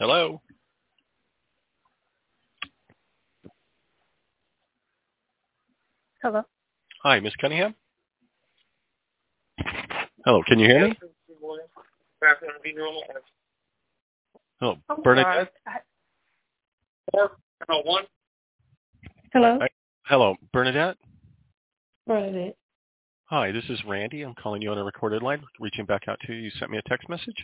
Hello. Hello. Hi, Miss Cunningham. Hello, can you hear me? Oh, I'm sorry. Bernadette. Hello. Hello, Bernadette. Bernadette. Hi, this is Randy. I'm calling you on a recorded line, reaching back out to you. You sent me a text message.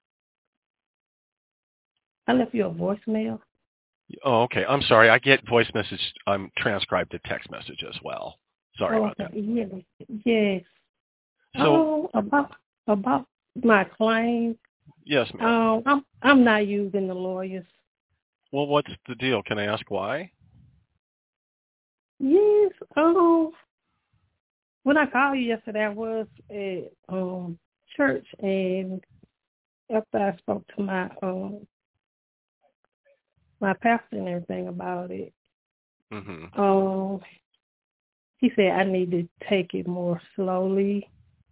I left you a voicemail. Oh, okay. I'm sorry. I get voice message. I'm transcribed to text message as well. Sorry about Okay. that. Yes. Yes. So, About my claim. yes, ma'am. I'm not using the lawyers. Well, what's the deal? Can I ask why? Yes. When I called you yesterday, I was at church, and after I spoke to my pastor and everything about it, Mm-hmm. he said I need to take it more slowly,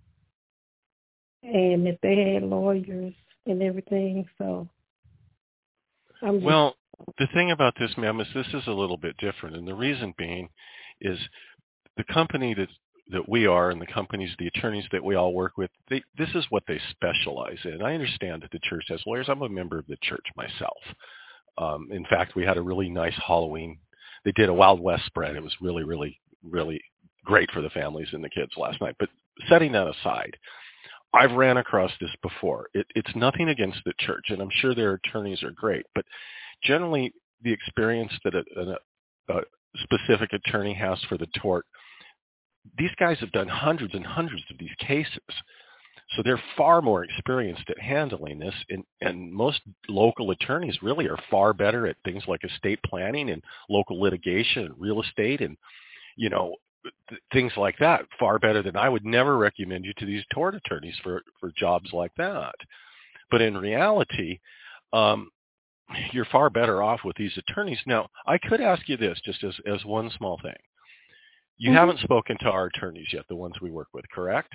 and if they had lawyers and everything, so I'm just. Well, the thing about this, ma'am, is this is a little bit different, and the reason being is the company that we are and the companies, the attorneys that we all work with, this is what they specialize in. I understand that the church has lawyers. I'm a member of the church myself. In fact, we had a really nice Halloween. They did a Wild West spread. It was really, really, really great for the families and the kids last night. But setting that aside, I've ran across this before. It's nothing against the church, and I'm sure their attorneys are great. But generally, the experience that a specific attorney has for the tort, these guys have done hundreds and hundreds of these cases. So they're far more experienced at handling this, and most local attorneys really are far better at things like estate planning and local litigation and real estate and, things like that, far better than I would never recommend you to these tort attorneys for jobs like that. But in reality, you're far better off with these attorneys. Now, I could ask you this just as one small thing. You haven't spoken to our attorneys yet, the ones we work with, correct?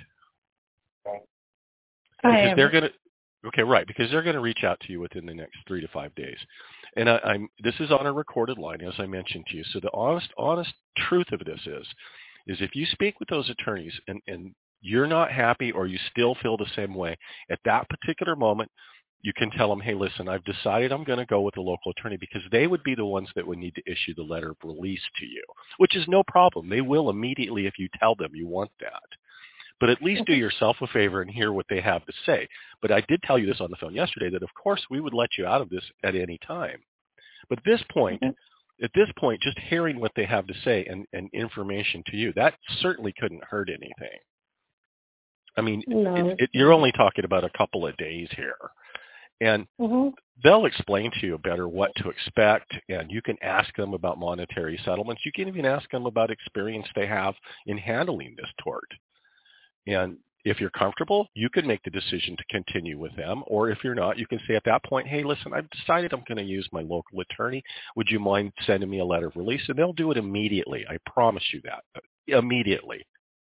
Because they're going to, okay, right, because they're going to reach out to you within the next 3 to 5 days. And this is on a recorded line, as I mentioned to you. So the honest truth of this is if you speak with those attorneys and you're not happy or you still feel the same way, at that particular moment, you can tell them, hey, listen, I've decided I'm going to go with a local attorney, because they would be the ones that would need to issue the letter of release to you, which is no problem. They will immediately if you tell them you want that. But at least do yourself a favor and hear what they have to say. But I did tell you this on the phone yesterday, that of course we would let you out of this at any time. But at this point, just hearing what they have to say and information to you, that certainly couldn't hurt anything. I mean, No. You're only talking about a couple of days here. And they'll explain to you better what to expect, and you can ask them about monetary settlements. You can even ask them about experience they have in handling this tort. And if you're comfortable, you can make the decision to continue with them. Or if you're not, you can say at that point, hey, listen, I've decided I'm going to use my local attorney. Would you mind sending me a letter of release? And they'll do it immediately. I promise you that. Immediately.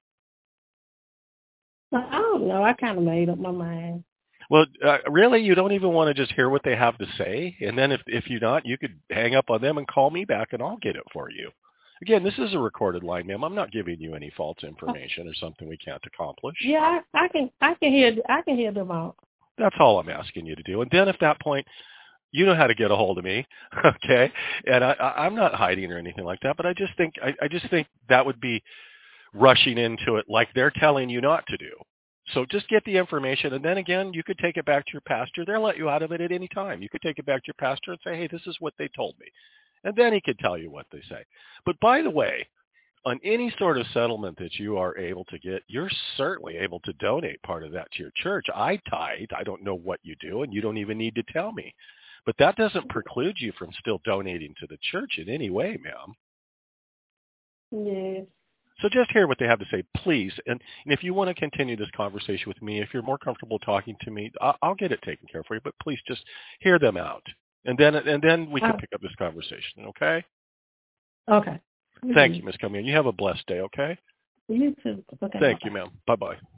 I don't know. I kind of made up my mind. Well, really, you don't even want to just hear what they have to say? And then if you're not, you could hang up on them and call me back, and I'll get it for you. Again, this is a recorded line, ma'am. I'm not giving you any false information or something we can't accomplish. Yeah, I can hear them out. That's all I'm asking you to do. And then at that point, you know how to get a hold of me, okay? And I'm not hiding or anything like that, but I just think that would be rushing into it like they're telling you not to do. So just get the information, and then again, you could take it back to your pastor. They'll let you out of it at any time. You could take it back to your pastor and say, hey, this is what they told me. And then he could tell you what they say. But by the way, on any sort of settlement that you are able to get, you're certainly able to donate part of that to your church. I tithe. I don't know what you do, and you don't even need to tell me. But that doesn't preclude you from still donating to the church in any way, ma'am. Yes. So just hear what they have to say, please. And if you want to continue this conversation with me, if you're more comfortable talking to me, I'll get it taken care of for you. But please just hear them out. And then we can pick up this conversation, okay? Okay. Thank you, Ms. Cummings. You have a blessed day, okay? You too. Okay. Thank you, ma'am. Bye-bye.